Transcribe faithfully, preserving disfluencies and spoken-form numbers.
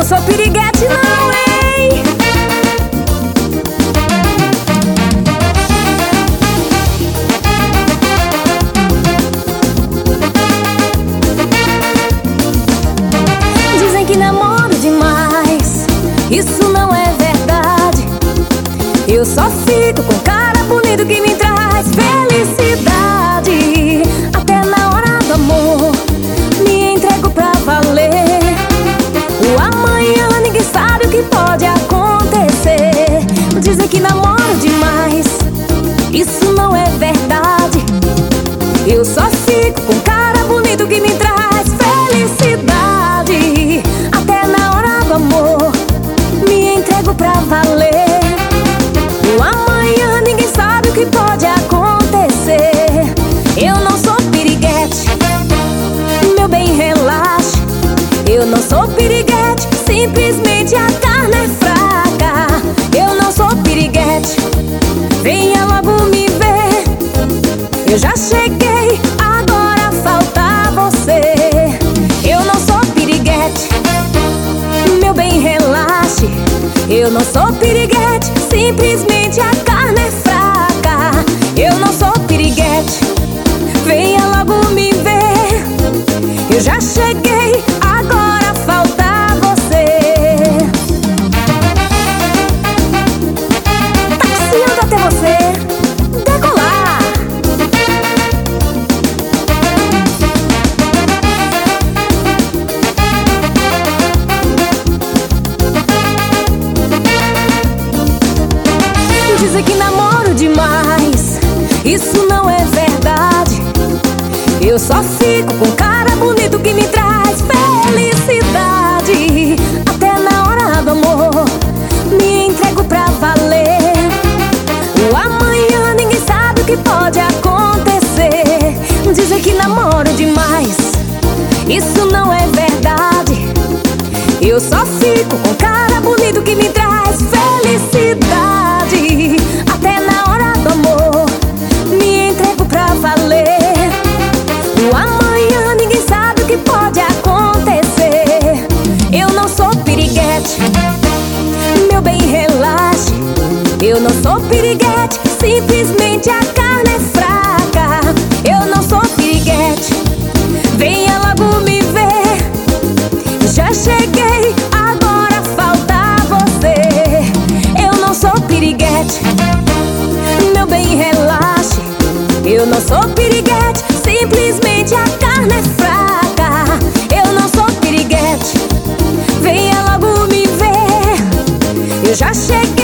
não sou piriguete não, hein? Dizem que namoro demais, isso não é verdade. Eu só fico com cara bonito que me traz felicidade. Até na hora do amor me entrego pra valer. O amanhã ninguém sabe o que pode acontecer. Dizem que namoro demais, isso não é verdade. Eu só fico com cara bonito que me traz felicidade. Até na hora do amor me entrego pra valer. O amanhã ninguém sabe o que pode acontecer. Eu não sou piriguete, meu bem, relaxe. Eu não sou piriguete, simplesmente a carne é fraca. Eu não sou piriguete, venha logo me ver. Eu já cheguei, agora falta você. Eu não sou piriguete, meu bem, relaxe. Eu não sou piriguete, simplesmente a carne é fraca. Eu não sou piriguete, venha logo me ver. Eu já cheguei, agora falta você. Taxiando até você decolar. Dizem que namoro demais, isso não é verdade. Eu só fico com cara bonito que me traz felicidade. Até na hora do amor me entrego pra valer. O amanhã ninguém sabe o que pode acontecer. Dizem que namoro demais, isso não é verdade. Eu só fico com cara bonito que me traz felicidade. Até na hora do amor me entrego pra valer. O amanhã ninguém sabe o que pode acontecer. Eu não sou piriguete, meu bem, relaxe. Eu não sou piriguete, simplesmente a carne é fraca. Eu não sou piriguete, venha logo me ver. Já cheguei, agora falta você. Eu não sou piriguete, meu bem, relaxe. Eu não sou piriguete, simplesmente a carne é fraca. Eu não sou piriguete, venha logo me ver. Eu já cheguei.